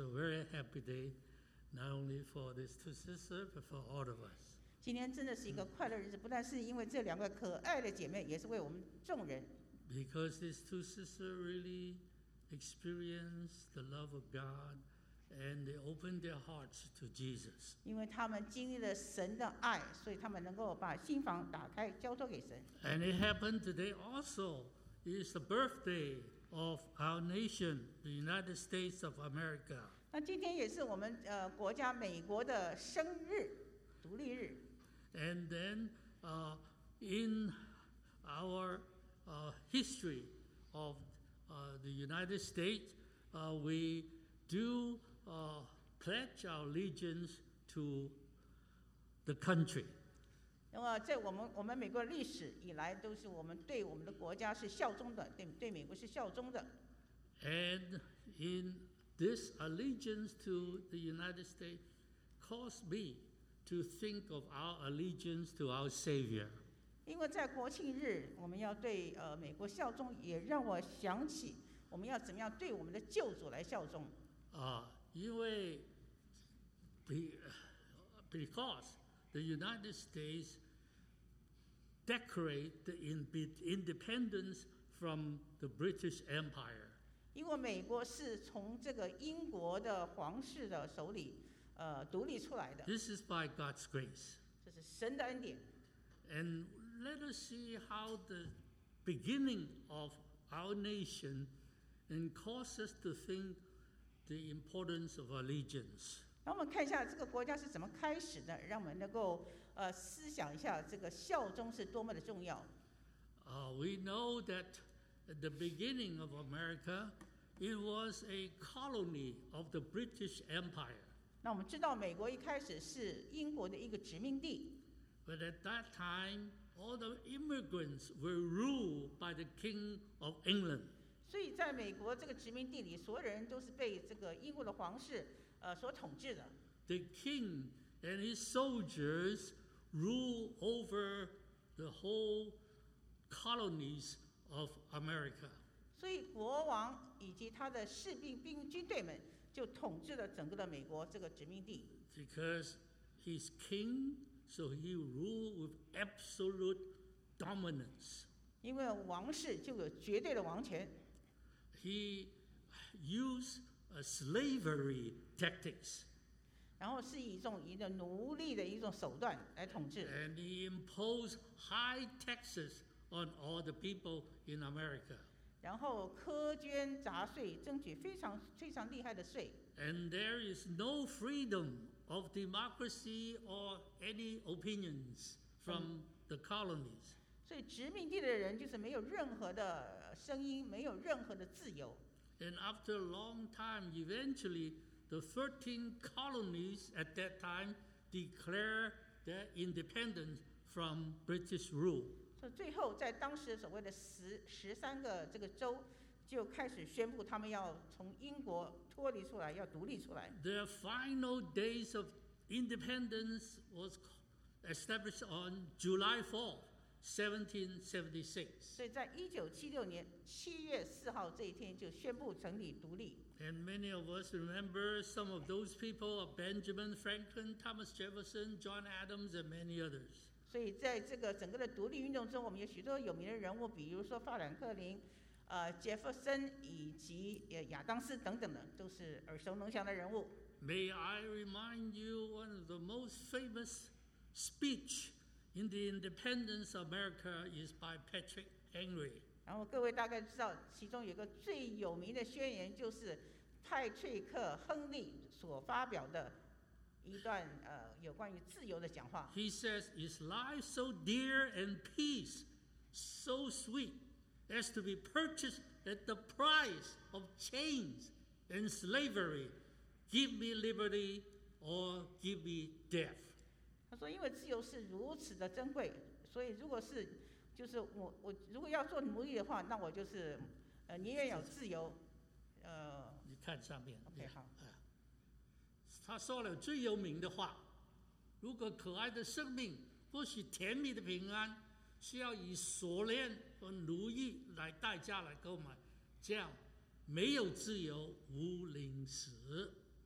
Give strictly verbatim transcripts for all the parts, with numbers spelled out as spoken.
a very happy day, not only for these two sisters, but for all of us. 今天真的是一个快乐日子，不但是因为这两个可爱的姐妹，也是为我们众人。 Because these two sisters really experienced the love of God, and they opened their hearts to Jesus. 因为他们经历了神的爱，所以他们能够把心房打开，交托给神。 And it happened today also is the birthday of our nation, the United States of America. 那今天也是我们呃国家美国的生日，独立日。 And then uh, in our uh, history of uh, the United States, uh, we do uh, pledge our allegiance to the country. 那么在我们我们美国历史以来，都是我们对我们的国家是效忠的，对对美国是效忠的。 And in this allegiance to the United States caused me to think of our allegiance to our Savior. 因为在国庆日，我们要对呃美国效忠，也让我想起我们要怎么样对我们的救主来效忠。 啊，因为 because the United States decorate the independence from the British Empire. 因为美国是从这个英国的皇室的手里呃独立出来的。 This is by God's grace. 这是神的恩典。 And let us see how the beginning of our nation and cause us to think the importance of allegiance. 让我们看一下这个国家是怎么开始的，让我们能够呃思想一下这个效忠是多么的重要。 Uh, we know that at the beginning of America, it was a colony of the British Empire. 那我们知道，美国一开始是英国的一个殖民地。 But at that time, all the immigrants were ruled by the King of England. 所以在美国这个殖民地里，所有人都是被这个英国的皇室呃所统治的。 The king and his soldiers rule over the whole colonies of America. 所以国王以及他的士兵兵军队们就统治了整个的美国这个殖民地。 Because he's king, so he ruled with absolute dominance. 因为王室就有绝对的王权。 He used uh, slavery tactics. 然后是以一种一个奴隶的一种手段来统治。 And he imposed high taxes on all the people in America. 然后苛捐杂税，征取非常非常厉害的税。 And there is no freedom of democracy or any opinions from the colonies. 所以殖民地的人就是没有任何的声音，没有任何的自由。 And after a long time, eventually, the thirteen colonies at that time declared their independence from British rule. 所以最后，在当时所谓的十十三个这个州，就开始宣布他们要从英国脱离出来，要独立出来。 Their final days of independence was established on July fourth, seventeen seventy-six. 所以在一九七六年七月四号这一天就宣布成立独立。 And many of us remember some of those people of Benjamin Franklin, Thomas Jefferson, John Adams, and many others. 所以在这个整个的独立运动中，我们有许多有名的人物，比如说法兰克林、呃杰弗森以及呃亚当斯等等的，都是耳熟能详的人物。 May I remind you one of the most famous speech in the independence of America is by Patrick Henry. 然后各位大概知道，其中有一个最有名的宣言，就是派翠克·亨利所发表的一段呃有关于自由的讲话。 He says, "Is life so dear and peace so sweet as to be purchased at the price of chains and slavery? Give me liberty or give me death." 他说：“因为自由是如此的珍贵，所以如果是就是我我如果要做奴隶的话，那我就是呃宁愿有自由。”呃， 你看上面 OK 好。 他说了最有名的话：如果可爱的生命或许甜蜜的平安，需要以锁链和奴役来代价来购买，这样没有自由无宁死。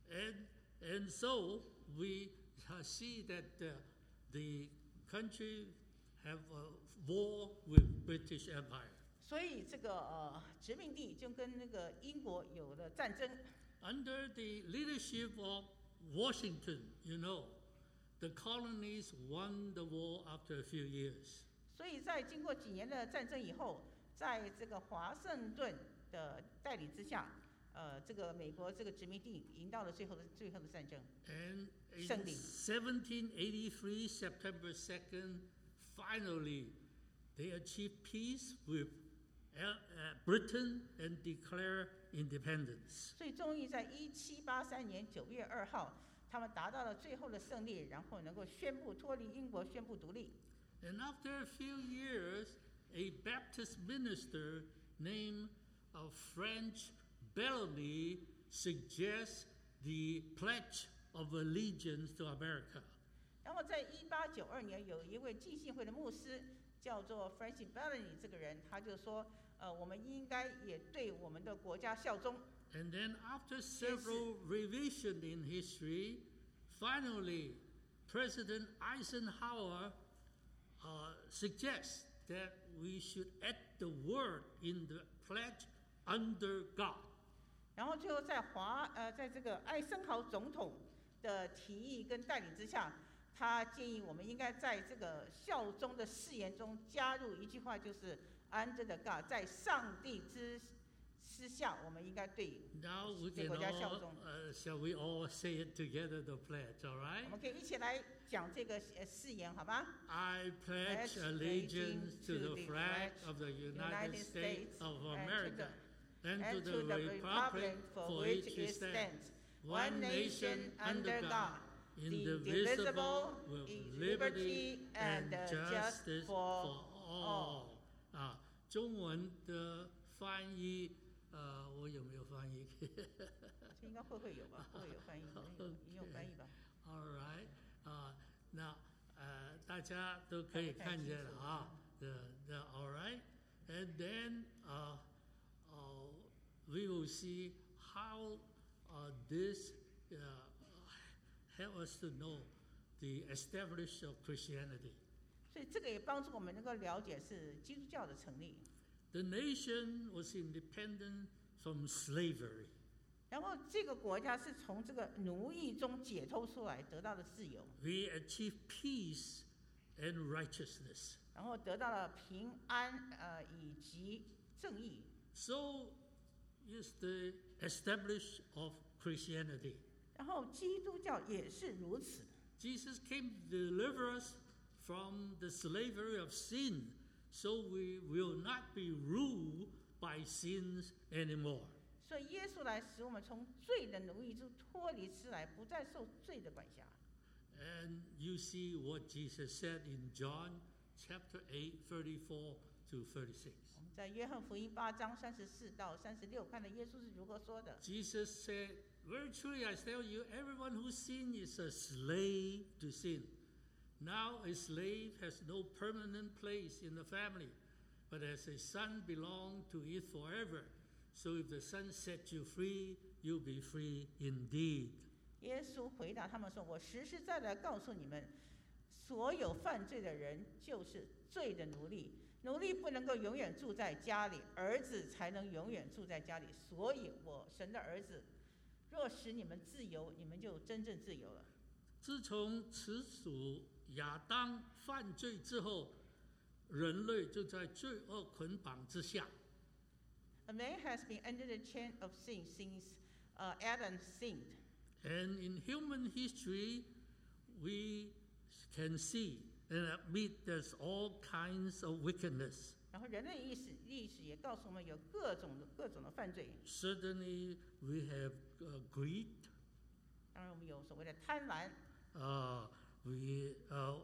And, and so we uh, see that uh, the country have a war with British Empire. 所以这个呃殖民地就跟那个英国有了战争。 Under the leadership of Washington, you know, the colonies won the war after a few years. 所以在经过几年的战争以后，在这个华盛顿的带领之下，呃，这个美国这个殖民地赢到了最后的最后的战争。 And in 胜利。 seventeen eighty-three, September second, finally, they achieved peace with uh, Britain and declare independence. 所以终于在一七八三年九月二号，他们达到了最后的胜利，然后能够宣布脱离英国，宣布独立。 And after a few years, a Baptist minister named uh, French Bellamy suggests the Pledge of Allegiance to America. 然后在一八九二年，有一位浸信会的牧师叫做 Francis Bellamy， 这个人他就说，呃，我们应该也对我们的国家效忠。 And then after several revisions in history, finally, President Eisenhower uh, suggests that we should add the word in the pledge under God. 然后最后在华呃，在这个艾森豪总统的提议跟带领之下，他建议我们应该在这个效忠的誓言中加入一句话，就是 under the God， 在上帝之之下，我们应该对 Now we 对 can 国家效 all, 忠。 uh, shall we all say it together, the pledge, all 我 right? 们可以一起来讲这个呃誓言，好吗？ I pledge allegiance to the flag of the United States of America and to the republic for which it stands, one nation under God, indivisible, with liberty and justice for all. 啊，中文的翻译，呃，我有没有翻译？ 这应该会会有吧？会有翻译，你有翻译吧 All right， 啊，那呃，大家都可以看见了啊。The the all right, and then uh, uh, we will see how uh, this uh, help us to know the establishment of Christianity. 所以这个也帮助我们能够了解是基督教的成立。 The nation was independent from slavery. 然后这个国家是从这个奴役中解脱出来，得到了自由， We achieved peace and righteousness. 然后得到了平安，呃，以及正义。 So is the establishment of Christianity. 然后基督教也是如此。 Jesus came to deliver us from the slavery of sin, so we will not be ruled by sins anymore. 所以耶稣来使我们从罪的奴役中脱离出来，不再受罪的管辖。 And you see what Jesus said in John chapter eight, thirty-four to thirty-six. 我们在约翰福音八章三十四到三十六看到耶稣是如何说的。 Jesus said, "Very truly I tell you, everyone who sins is a slave to sin. Now a slave has no permanent place in the family, but as a son belongs to it forever. So if the son sets you free, you'll be free indeed." 耶稣回答他们说：“我实实在在告诉你们，所有犯罪的人就是罪的奴隶。奴隶不能够永远住在家里，儿子才能永远住在家里。所以我神的儿子，若使你们自由，你们就真正自由了。” 自从始祖亚当犯罪之后，人类就在罪恶捆绑之下。 A man has been under the chain of sin since uh, Adam sinned. And in human history, we can see and admit there's all kinds of wickedness. 然后人类历史历史也告诉我们有各种的各种的犯罪。 Certainly, we have uh, greed. 当然，我们有所谓的贪婪， Uh, we uh,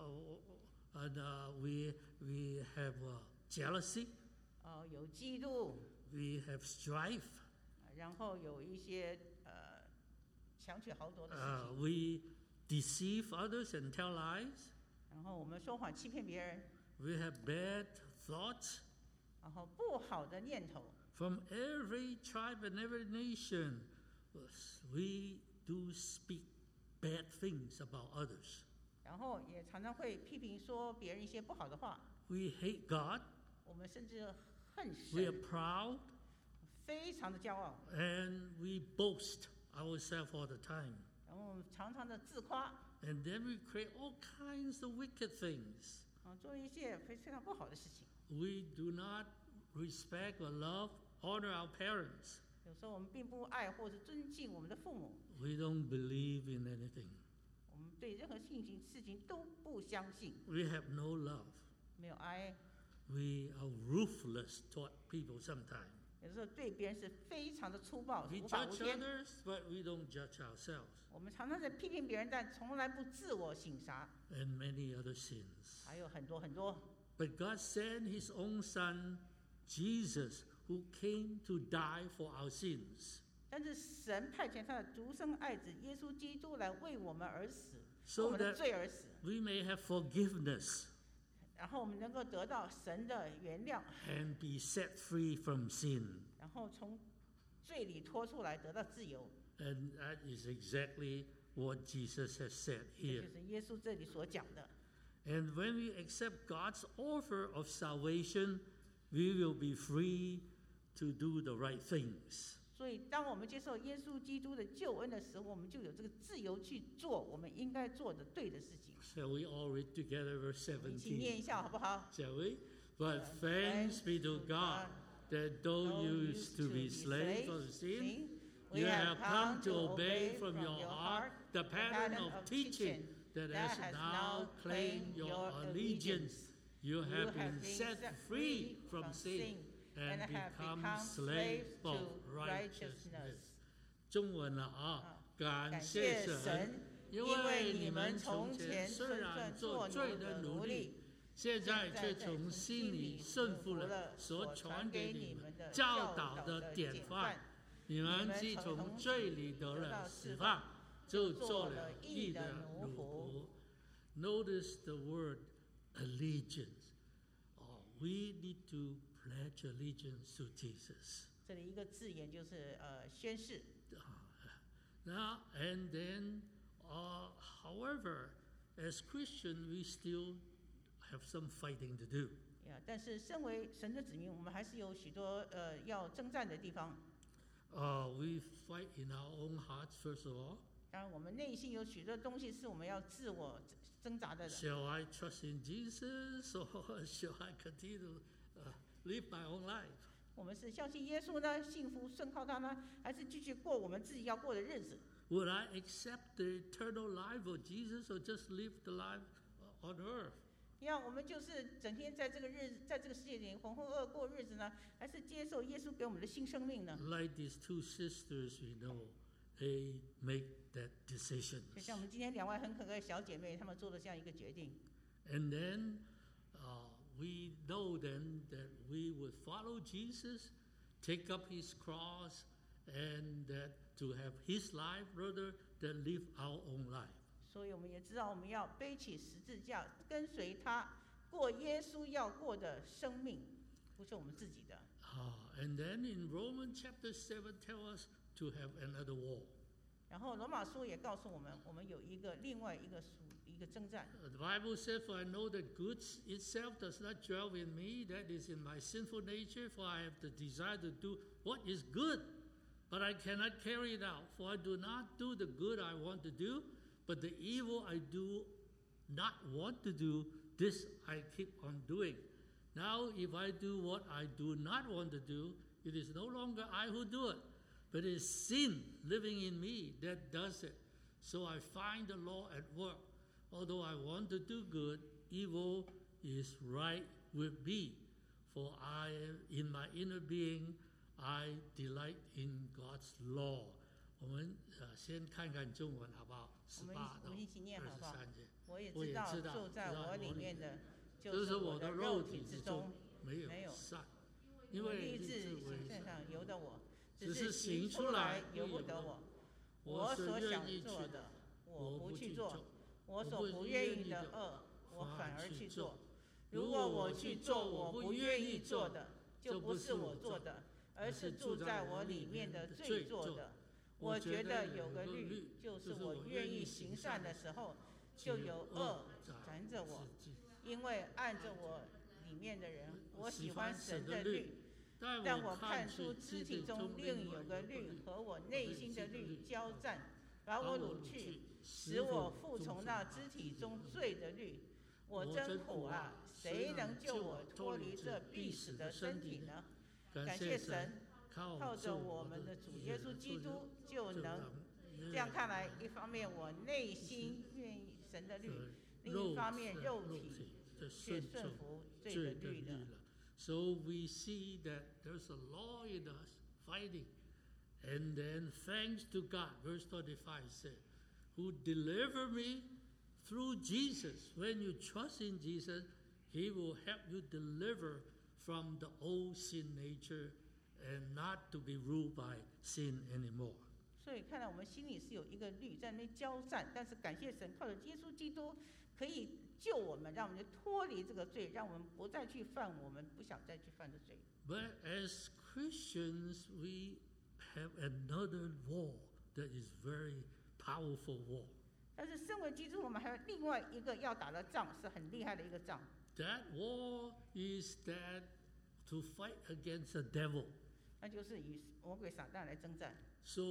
uh, and uh, we we have uh, jealousy. 呃，有嫉妒， We have strife. 然后有一些呃强取豪夺的事 Uh, 情， we deceive others and tell lies. 然后我们说谎欺骗别人， We have bad thoughts. 然后不好的念头。 From every tribe and every nation, we do speak bad things about others. 然后也常常会批评说别人一些不好的话。 We hate God. 我们甚至恨 We are 神， proud. 非常的骄傲， And we boast ourselves all the time. 然后常常的自夸， And then we create all kinds of wicked things. 啊，做一些非非常不好的事情。 We do not respect or love, honor our parents. 有时候我们并不爱或是尊敬我们的父母， We don't believe in anything. 我们对任何事情事情都不相信， We have no love. 没有爱。 We are ruthless toward people sometimes. 有时候对别人是非常的粗暴， We 无法无 judge 天。 others, but we don't judge ourselves. 我们常常在批评别人，但从来不自我省察， And many other sins. 还有很多很多。 But God sent His own Son, Jesus, who came to die for our sins, 但是神派遣他的独生爱子耶稣基督来为我们而死，为 so 我们的 that 罪而死， we may have forgiveness 然后我们能够得到神的原谅， and be set free from sin. 然后从罪里脱出来，得到自由。 And that is exactly what Jesus has said 这 here. 就是耶稣这里所讲的。 And when we accept God's offer of salvation, we will be free to do the right things. 所以，当我们接受耶稣基督的救恩的时候，我们就有这个自由去做我们应该做的对的事情。 Shall we all read together verse 我们一起念 seventeen? 一下好不好？ Shall we? But thanks be to God that though you used to be slaves of sin, you have come to obey from your heart the pattern of teaching that has now claimed your allegiance. You have been set free from sin and become slaves of righteousness. 中文了啊，感谢神，因为你们从前虽然做罪的奴隶，现在却从心里顺服了所传给你们教导的典范。你们既从罪里得了释放，就做了义的奴仆。Notice the word allegiance. Oh, we need to pledge allegiance to Jesus. 这里一个字眼就是呃宣誓。 Now and then, uh, however, as Christians, we still have some fighting to do. 呀，但是身为神的子民，我们还是有许多呃要征战的地方。 Uh, we fight in our own hearts, first of all. 当然，我们内心有许多东西是我们要自我挣扎的。 Shall I trust in Jesus or shall I continue to uh, live my own life? 我们是相信耶稣呢，信服顺靠他呢，还是继续过我们自己要过的日子？ Would I accept the eternal life of Jesus or just live the life on earth? 你看，我们就是整天在这个日，在这个世界里浑浑噩噩过日子呢，还是接受耶稣给我们的新生命呢？ Like these two sisters, we know, they make that decision. 就像我们今天两位很可爱的小姐妹，她们做了这样一个决定。 And then uh, we know then that we would follow Jesus, take up his cross, and that to have his life rather than live our own life. 所以我们也知道，我们要背起十字架，跟随他，过耶稣要过的生命，不是我们自己的。 Uh, and then in Romans chapter seven tell us to have another war. 然后罗马书也告诉我们，我们有一个另外一个属一个征战。 Uh, The Bible says, "For I know that good itself does not dwell in me; that is in my sinful nature. For I have the desire to do what is good, but I cannot carry it out. For I do not do the good I want to do, but the evil I do not want to do, this I keep on doing. Now, if I do what I do not want to do, it is no longer I who do it, but it is sin living in me that does it. So I find the law at work. Although I want to do good, evil is right with me. For I, in my inner being, I delight in God's law." 我们呃先看看中文好不好？十我们一八到我们一起念二好不好十三节。 我也我也知道知道住在我里面的，就就是是我我的肉肉体之中体之中， 没没有有善， 因为立因为立志志为行善上由得我， 只是只是行行出出来来由不由我得我。 我是我所愿意去想做的，我不去做；我所不我不愿意的愿意的恶，我反反而去做而去做。如果我去做我不愿意做的，就不是我做的，而是住在我里面的罪做的。 我觉得有个律，就是我愿意行善的时候，就有恶缠着我。因为按着我里面的人，我喜欢神的律，但我看出肢体中另有个律和我内心的律交战，把我掳去，使我服从那肢体中罪的律。我真苦啊！谁能救我脱离这必死的身体呢？感谢神，靠着我们的主耶稣基督就能。这样看来，一方面我内心愿意神的律，另一方面肉体却顺服罪的律了。 So we see that there's a law in us fighting, and then thanks to God, verse twenty-five said, "Who delivered me through Jesus." When you trust in Jesus, He will help you deliver from the old sin nature and not to be ruled by sin anymore. 所以看来我们心里是有一个律在那边交战，但是感谢神，靠着耶稣基督可以救我们，让我们脱离这个罪，让我们不再去犯我们不想再去犯的罪。 But as Christians, we have another war that is very powerful war. 但是身为基督徒，我们还有另外一个要打的仗，是很厉害的一个仗。 That war is that to fight against the devil. 那就是与魔鬼撒旦来征战。 So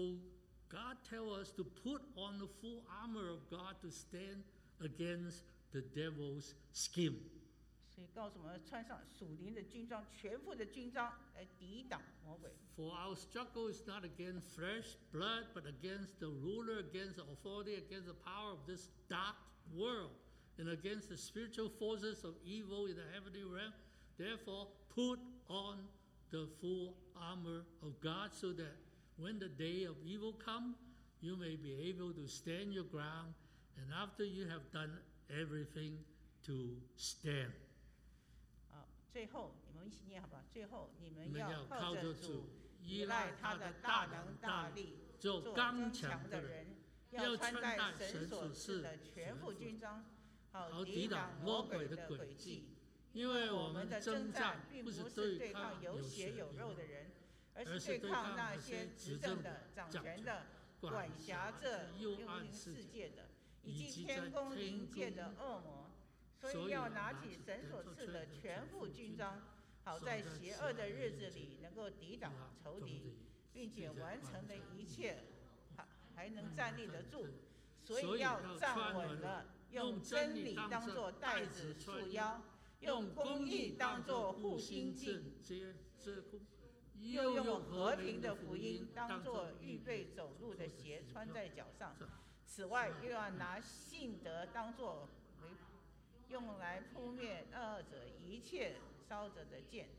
God tells us to put on the full armor of God to stand against the devil's scheme. 所以告诉我们穿上属灵的军装，全副的军装来抵挡魔鬼。 For our struggle is not against flesh, blood, but against the ruler, against the authority, against the power of this dark world, and against the spiritual forces of evil in the heavenly realm. Therefore, put on the full armor of God, so that when the day of evil comes, you may be able to stand your ground, and after you have done everything, to stand. 好，最后你们一起念好吧。最后你们要靠着主，依赖他的大能大力，做刚强的人，要穿戴神所赐的全副军装，好抵挡魔鬼的诡计。因为我们的征战并不是对抗有血有肉的人，而是对抗那些执政的、掌权的、管辖着幽灵世界的，以及天宫灵界的恶魔。所以要拿起神所赐的全副军装，好在邪恶的日子里能够抵挡仇敌，并且完成的一切，还还能站立得住。所以要站稳了，用真理当作带子束腰，用公义当作护心镜，又用和平的福音当作预备走路的鞋穿在脚上。此外，又要拿信德当作为用来扑灭恶者一切烧着的剑。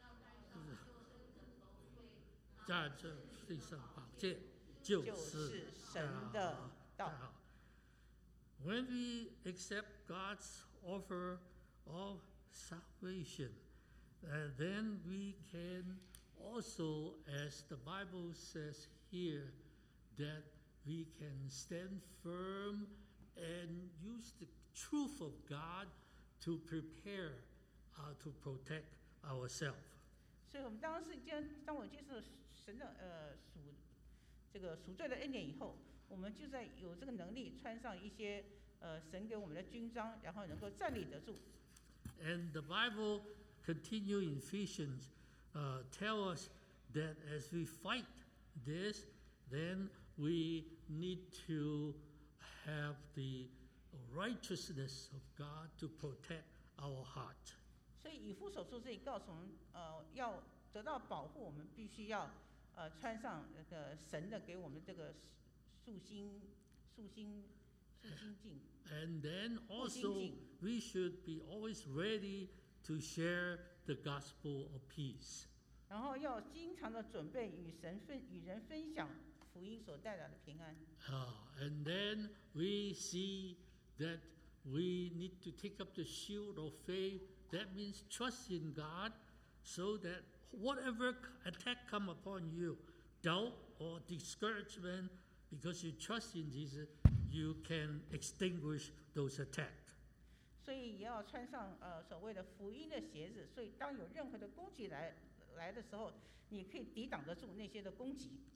在这地上宝剑就是神的道。 When we accept God's offer of salvation, uh, then we can also, as the Bible says here, that we can stand firm and use the truth of God to prepare, uh, to protect ourselves. 所以我们当时将当我接受神的呃赎这个赎罪的恩典以后，我们就在有这个能力穿上一些呃神给我们的军装，然后能够站立得住。 And the Bible continue in Ephesians, uh, tell us that as we fight this, then we need to have the righteousness of God to protect our heart. 所以以弗所书这里告诉我们，呃，要得到保护，我们必须要呃穿上那个神的给我们这个束心、束心、束心镜。 And then also we should be always ready to share the gospel of peace. 然后要经常的准备与神分与人分享福音所带来的平安。 Uh, and then we see that we need to take up the shield of faith. That means trust in God, so that whatever attack come upon you, doubt or discouragement, because you trust in Jesus, you can extinguish those attacks. 所以也要穿上呃所谓的福音的鞋子，所以当有任何的攻击来来的时候，你可以抵挡得住那些的攻击。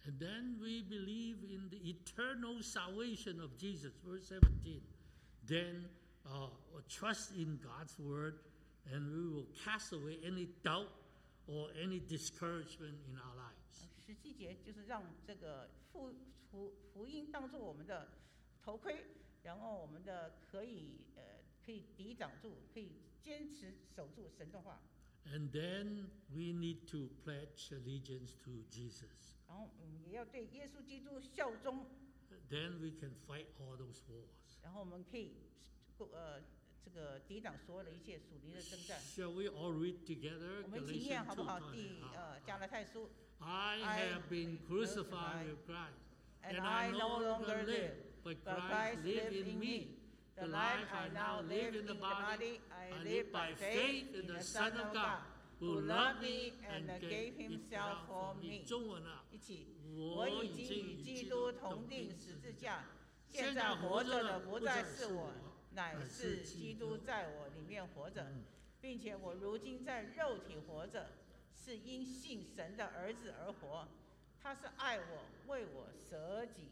And then we believe in the eternal salvation of Jesus, verse seventeen. Then uh, trust in God's word, and we will cast away any doubt or any discouragement in our lives. 十七节就是让这个福福福音当作我们的头盔，然后我们的可以呃可以抵挡住，可以坚持守住神的话。 And then we need to pledge allegiance to Jesus. 然后我们也要对耶稣基督效忠。 Then we can fight all those wars. 然后我们可以呃这个抵挡所有的一切属灵的征战。 Shall we all read together? 我们一起念好不好？第呃加拉太书。 I have been crucified with Christ, and I no longer live, but Christ lives in me. The life I now live in the body, I live by faith in the Son of God, who loved me and gave Himself for me. 中文啊， 一起，我已经与基督同定十字架，现在活着的不再是我，乃是基督在我里面活着，并且我如今在肉体活着，是因信神的儿子而活。他是爱我，为我舍己。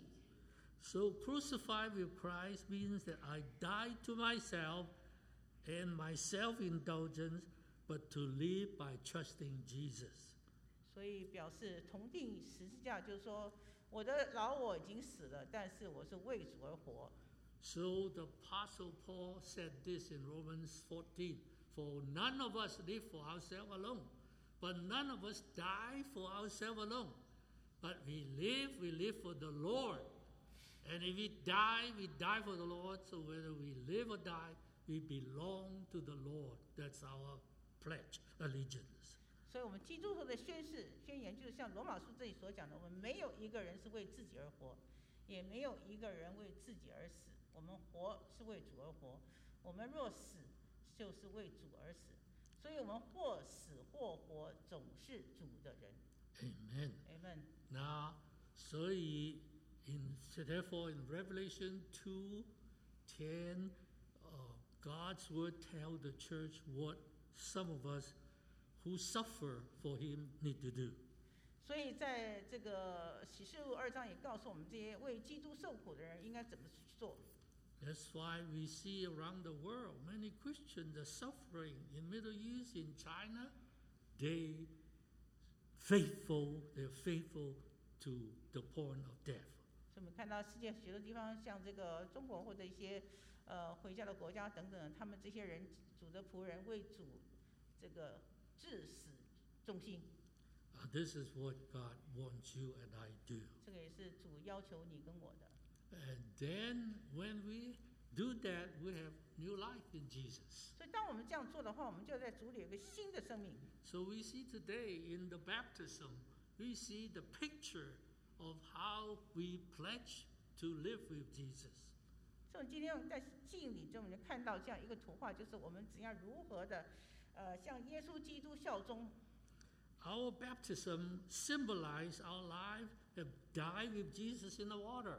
So crucified with Christ means that I die to myself and my self-indulgence, but to live by trusting Jesus. 所以表示同定十字架，就是说我的老我已经死了，但是我是为主而活。 So the Apostle Paul said this in Romans fourteen, for none of us live for ourselves alone, but none of us die for ourselves alone. But we live, we live for the Lord. And if we die, we die for the Lord. So whether we live or die, we belong to the Lord. That's our pledge, allegiance. 所以我们基督徒的宣誓宣言，就是像罗马书这里所讲的，我们没有一个人是为自己而活，也没有一个人为自己而死。我们活是为主而活，我们若死，就是为主而死。所以我们或死或活，总是主的人。 Amen. Amen. Now, 所以 in therefore in Revelation two ten, uh, God's word tells the church what some of us who suffer for Him need to do. 所以在这个启示录二章也告诉我们，这些为基督受苦的人应该怎么去做。 That's why we see around the world many Christians are suffering in Middle East, in China. They faithful, they're faithful to the point of death. 所以我们看到世界许多地方，像这个中国或者一些呃回教的国家等等，他们这些人主的仆人为主这个至死忠心。 Uh, this is what God wants you and I do. 这个也是主要求你跟我的。 And then when we do that, we have new life in Jesus. 所以当我们这样做的话，我们就在主里有一个新的生命。 So we see today in the baptism, we see the picture of how we pledge to live with Jesus. 所以今天在敬礼中，我们就看到这样一个图画，就是我们怎样如何的呃向耶稣基督效忠。 Our baptism symbolizes our life have died with Jesus in the water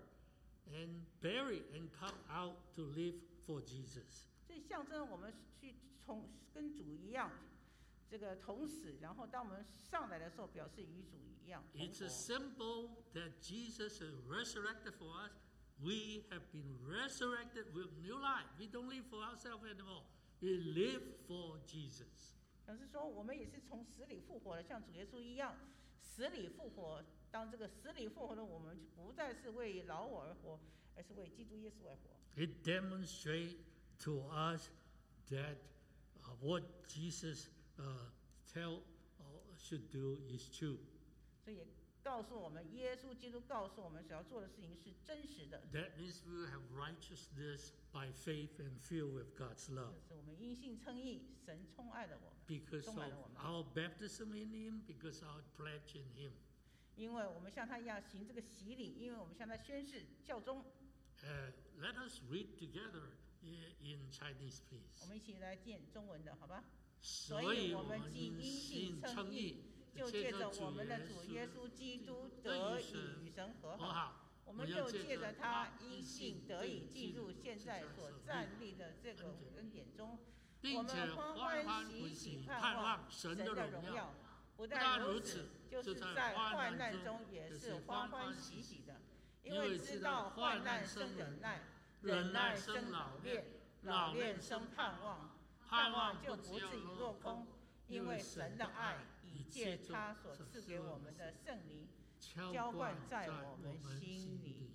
and buried and come out to live for Jesus. 这象征我们去从跟主一样，这个同死，然后当我们上来的时候，表示与主一样同活。 It's a symbol that Jesus has resurrected for us. We have been resurrected with new life. We don't live for ourselves anymore. We live for Jesus. 表示说，我们也是从死里复活的，像主耶稣一样，死里复活。当这个死里复活的我们，不再是为老我而活，而是为基督耶稣而活。 It demonstrates to us that uh, what Jesus uh, tell uh, should do is true. 所以也告诉我们，耶稣基督告诉我们，所要做的事情是真实的。 That means we will have righteousness by faith and filled with God's love. 就是我们因信称义，神宠爱了我们， Because 充 of 满了我们。 our baptism in Him, because our pledge in Him. 因为我们像他一样行这个洗礼，因为我们向他宣誓效忠。 Uh, let us read together in, in Chinese, 我 please. 们一起来念中文的，好吧？ 所所以以我们我们既因信称义，就借着我们的主耶稣基督得以与神和好。我们又借着他因信得以进入现在所站立的这个恩典中，我们欢欢喜喜盼望神的荣耀。 不但如此，就是在患难中也是欢欢喜喜的，因为知道患难生忍耐，忍耐生老练，老练生盼望，盼望就不至于落空，因为神的爱已借他所赐给我们的圣灵浇灌在我们心里。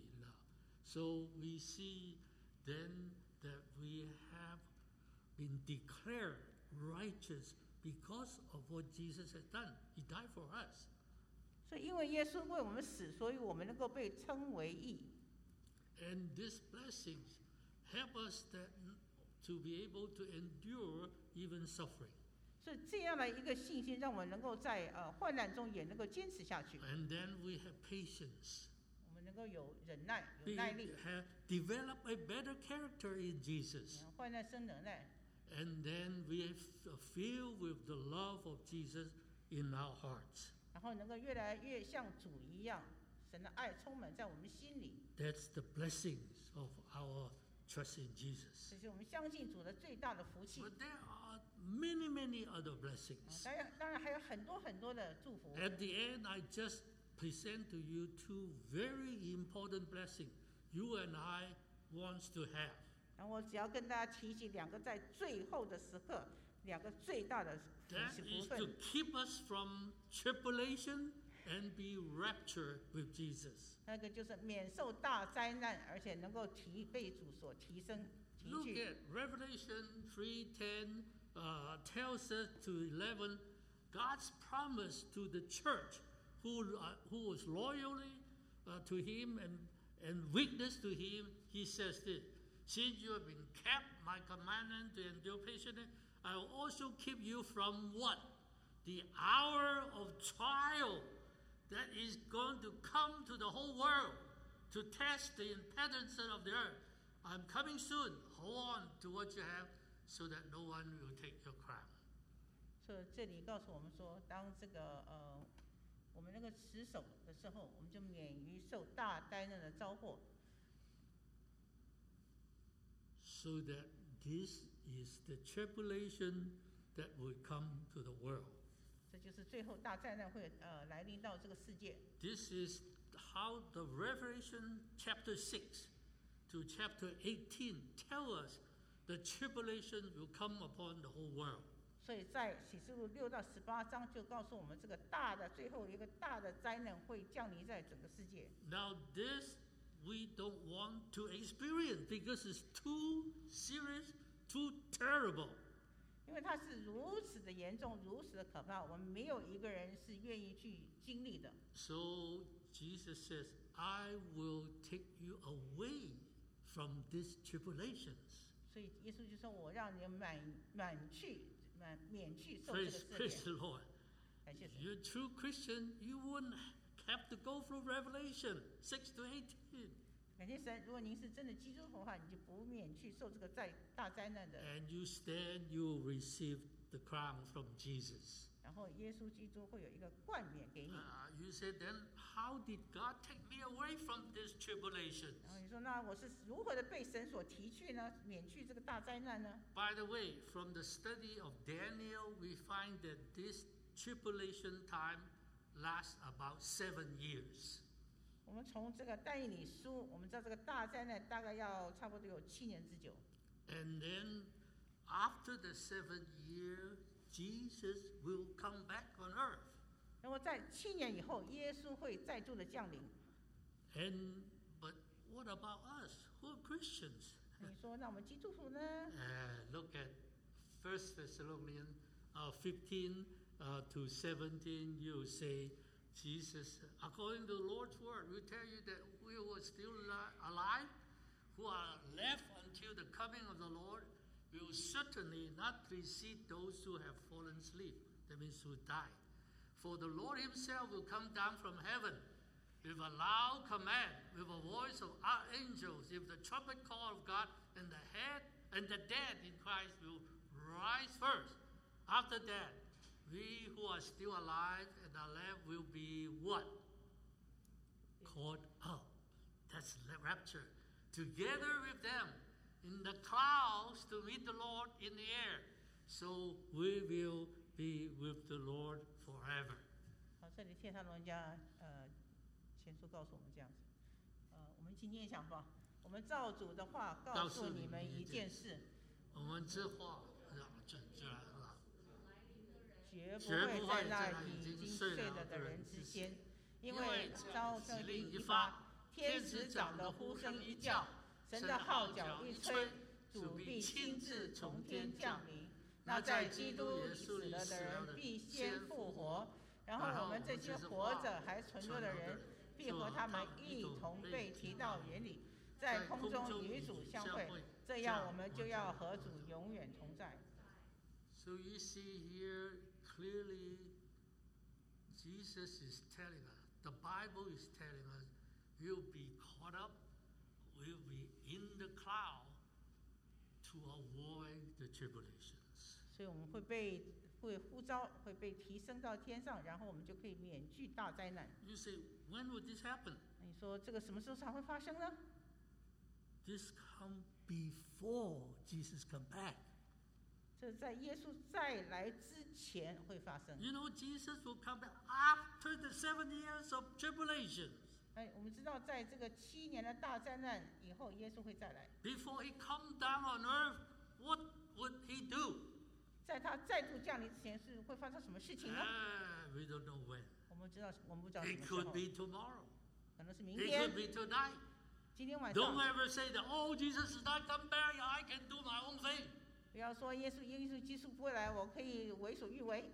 So we see then that we have been declared righteous because of what Jesus has done. He died for us. 所以因为耶稣为我们死，所以我们能够被称为义。 And these blessings help us that to be able to endure even suffering. 所以这样的一个信心，让我们能够在呃患难中也能够坚持下去。 And then we have patience. 我们能够有忍耐，有 We 耐力。 have developed a better character in Jesus. 患难生忍耐。 And then we are filled with the love of Jesus in our hearts. 然后能够越来越像主一样，神的爱充满在我们心里。 That's the blessings of our trust in Jesus. 这是我们相信主的最大的福气。 But there are many, many other blessings. 当然，当然还有很多很多的祝福。 At the end, I just present to you two very important blessings you and I want to have. 然后我只要跟大家提起两个在最后的时刻，两个最大的福 That 福 is 分 to。keep us from tribulation and be raptured with Jesus. 那个就是免受大灾难，而且能够提被主所提升提 Look 去。 at Revelation three ten uh, tells us to eleven, God's promise to the church who, uh, who was loyally uh, to him and, and witness to him. He says this, since you have been kept my commandment to endure patiently, I will also keep you from what? The hour of trial that is going to come to the whole world to test the inhabitants of the earth. I'm coming soon. Hold on to what you have so that no one will take your crown. 所以这里告诉我们说，当这个呃我们那个持守的时候，我们就免于受大灾难的招祸。 So that this is the tribulation that will come to the world. 这就是最后大灾难会呃来临到这个世界。 This is how the Revelation chapter six to chapter eighteen tell us the tribulation will come upon the whole world. 所以在启示录六到十八章就告诉我们，这个大的最后一个大的灾难会降临在整个世界。 Now this we don't want to experience because it's too serious, too terrible. 因为它是如此的严重，如此的可怕，我们没有一个人是愿意去经历的。 So Jesus says, I will take you away from these tribulations. 所以耶稣就说：“我让你满满去满免去受这个 Praise, 试 praise 炼。 the Lord. ” 感谢 If 神。 you're a true Christian, you wouldn't have to go through Revelation six to eighteen. 感谢神，如果您是真的基督徒的话，你就不免去受这个灾大灾难的。 And you stand, you will receive the crown from Jesus. 然后耶稣基督会有一个冠冕给你。 Uh, you say, then how did God take me away from these tribulations? 然后你说，那我是如何的被神所提去呢？免去这个大灾难呢？ By the way, from the study of Daniel, we find that this tribulation time lasts about seven years. 我们从这个但以理书，我们知道这个大灾难大概要差不多有七年之久。 And then after the seventh year, Jesus will come back on earth. 然后在七年以后，耶稣会再度的降临。 And but what about us who are Christians? 你说，那我们基督徒呢？ Uh, look at First Thessalonians uh, fifteen uh, to seventeen. You say, Jesus, according to the Lord's word, we tell you that we were still alive, who are left until the coming of the Lord, will certainly not precede those who have fallen asleep. That means who died. For the Lord himself will come down from heaven with a loud command, with a voice of archangels, with the trumpet call of God, and the head and the dead in Christ will rise first. After that, we who are still alive and are left will be what? Caught up. That's the rapture. Together with them in the clouds to meet the Lord in the air. So we will be with the Lord forever. 好，这里帖撒罗尼迦呃前书告诉我们这样子，呃，我们一起念一下好不好？我们照主的话告诉你们一件事， 我们这话这这绝不会在那已经睡了的人之先，因为召这令一发，天使长的呼声一叫，神的号角一吹，主必亲自从天降临。那在基督里死了的人必先复活，然后我们这些活着还存留的人，必和他们一同被提到云里，在空中与主相会，这样我们就要和主永远同在。 So you see here clearly, Jesus is telling us, the Bible is telling us, we'll be caught up, we'll be in the cloud to avoid the tribulations. 所以我们会被会呼召，会被提升到天上，然后我们就可以免惧大灾难。 You say, when would this happen? 你说这个什么时候才会发生呢？ This come before Jesus come back. 这在耶稣再来之前会发生。 You know, Jesus will come back after the seven years of tribulation. 哎，我们知道，在这个七年的大灾难以后，耶稣会再来。 Before he come down on earth, what would he do? 在他再度降临之前，是会发生什么事情呢？ Uh, we don't know when. 我们知道，我们不知道什 It 么时 could 候， be tomorrow. 可能是明 It 天 could，be tonight. 今天晚 Don't 上。 ever say that, oh, Jesus is not come back, I can do my own thing. 不要说耶稣耶稣基督不会来，我可以为所欲为。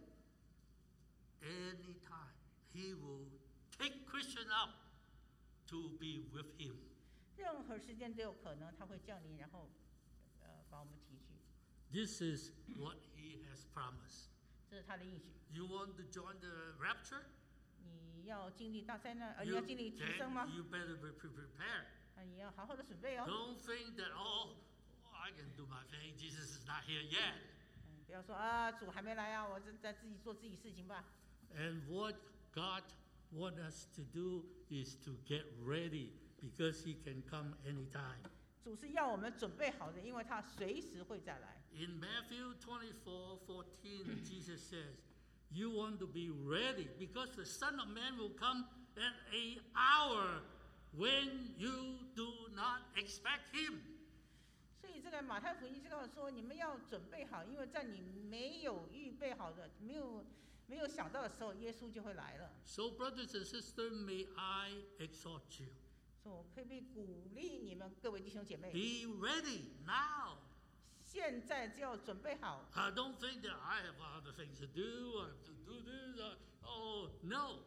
Anytime he will take Christian up to be with him. 任何时间都有可能他会降临，然后呃把我们提去。 This is what he has promised. 这是他的应许。 You want to join the rapture? 你要经历大灾难，呃，你 You, 要经历提升吗？ then you better be prepared. 啊，你要好好的准备哦。 Don't think that, oh, I can do my thing. Jesus is not here yet. 嗯，不要说啊，主还没来啊，我这在自己做自己事情吧。 And what God wants us to do is to get ready because he can come anytime. 主是要我们准备好的，因为他随时会再来。 In Matthew twenty-four fourteen, Jesus says, you want to be ready because the Son of Man will come at an hour when you do not expect him. 所以这个马太福音就告诉说，你们要准备好，因为在你没有预备好的、没有没有想到的时候，耶稣就会来了。 So, brothers and sisters, may I exhort you. 所以我可不可以鼓励你们各位弟兄姐妹， Be ready now. 现在就要准备好。 I don't think that I have other things to do. I have to do this. Uh, oh, no.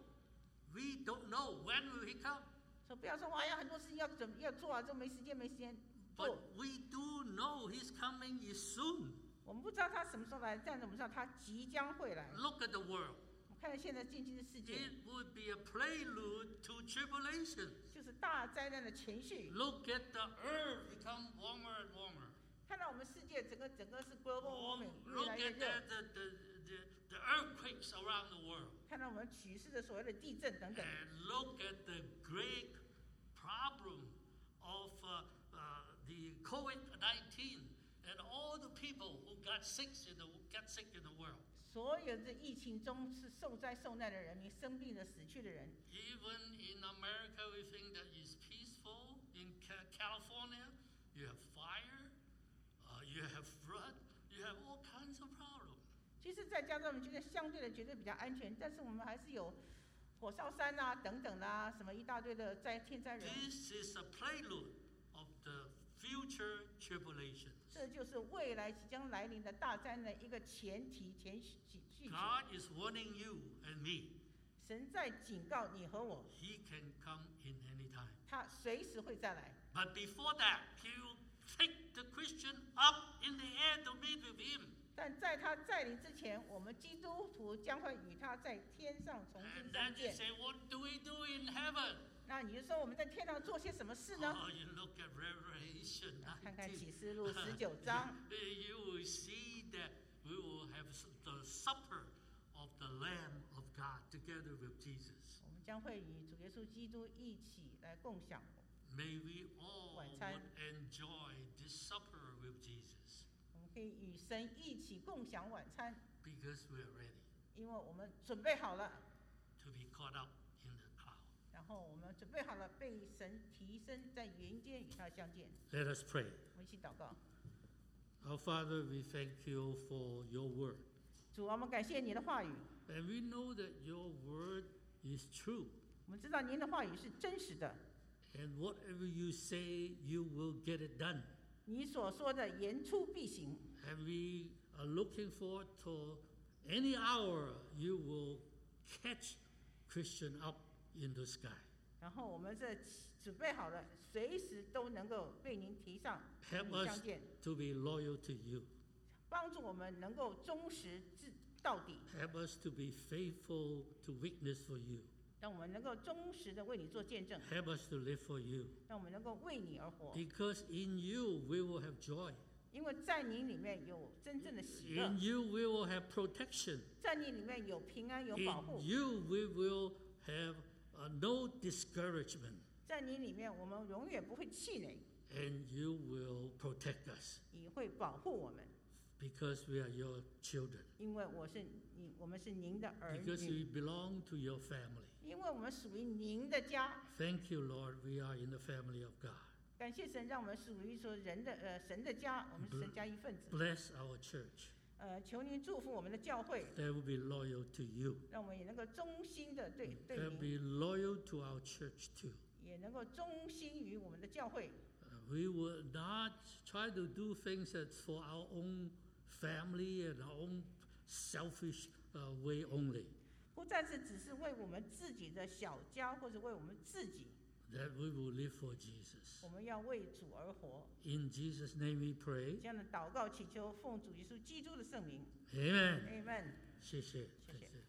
We don't know when will he come. 说不要说哎呀，很多事情要准要做啊，这没时间没时间 But 做。 we do know he's coming is soon. 我们不知道他什么时候来，但是我们知道他即将会来。 Look at the world. 我们看现在近今的世界， It would be a prelude to tribulation. 就是大灾难的前序。 Look at the earth become warmer and warmer. 看到我们世界整个整个是 global Oh, warming 越 look 来越 at 热， the, the, the, the, the earthquakes around the world. 看到我们举世的所谓的地震等等， And look at the great problem of uh, uh, the COVID nineteen and all the people who got sick in the, got sick in the world. 所有的疫情中是受灾受难的人民、生病的、死去的人。 Even in America, we think that it's peaceful. In Ca- California, you have fire, uh, you have flood, you have all kinds of problems. 其实，在加州我们觉得相对的绝对比较安全，但是我们还是有火烧山啊等等啦、什么一大堆的灾天灾人。 This is a prelude of the future tribulation. 这就是未来即将来临的大灾难的一个前提前序序曲。 God is warning you and me. 神在警告你和我， He can come in any time. 他随时会再来。 But before that, He will take the Christian up in the air to meet with Him. 但在他再临之前，我们基督徒将会与他在天上重 And 新 then 相 you 见。 say, what do we do in heaven? 那你就说我们在天上做些什么事呢？ Oh, you look at Revelation 看看 nineteen. 启示录十九章， You will see that we will have the supper of the Lamb of God together with Jesus. 我们将会与主耶稣基督一起来共享。 May we all 晚餐。 would enjoy this supper with Jesus 我们可以与神一起共享晚餐， because we are ready. 因为我们准备好了， to be caught up in the cloud. 然后我们准备好了被神提升，在云间与他相见。 Let us pray. 我们一起祷告。 Our Father, we thank you for your word. 主，我们感谢你的话语， And we know that your word is true. 我们知道您的话语是真实的， And whatever you say, you will get it done. 你所说的言出必行。 And we are looking forward to any hour you will catch Christian up in the sky. 然后我们这准备好了，随时都能够被您提上，与 Help 你相 us 见， to be loyal to you. 帮助我们能够忠实至到底， Help us to be faithful to witness for you. 让我们能够忠实的为你做见证， Help us to live for you. 让我们能够为你而活。 Because in you we will have joy. 因为在你里面有真正的喜乐， In you we will have protection. 在你里面有平安，有保护 In，you we will have uh, no discouragement. 在你里面我们永远不会气馁， And you will protect us 你会保护我们， because we are your children. 因为我是你，我们是您的儿 Because 女， we belong to your family. 因为我们属于您的家。 Thank you, Lord. We are in the family of God. 感谢神，让我们属于说人的呃神的家，我们是神家一份子。 Bless our church. 呃，求您祝福我们的教会， They will be loyal to you. 让我们也能够忠心的对对 They'll 您， be loyal to our church too. 也能够忠心于我们的教会。 Uh, we will not try to do things that's for our own family and our own selfish uh, way only. 不再是只是为我们自己的小家，或者为我们自己， That we will live for Jesus. 我们要为主而活。 In Jesus' name we pray. 这样的祷告祈求，奉主耶稣基督的圣名 Amen. ，Amen。 谢谢， 谢谢。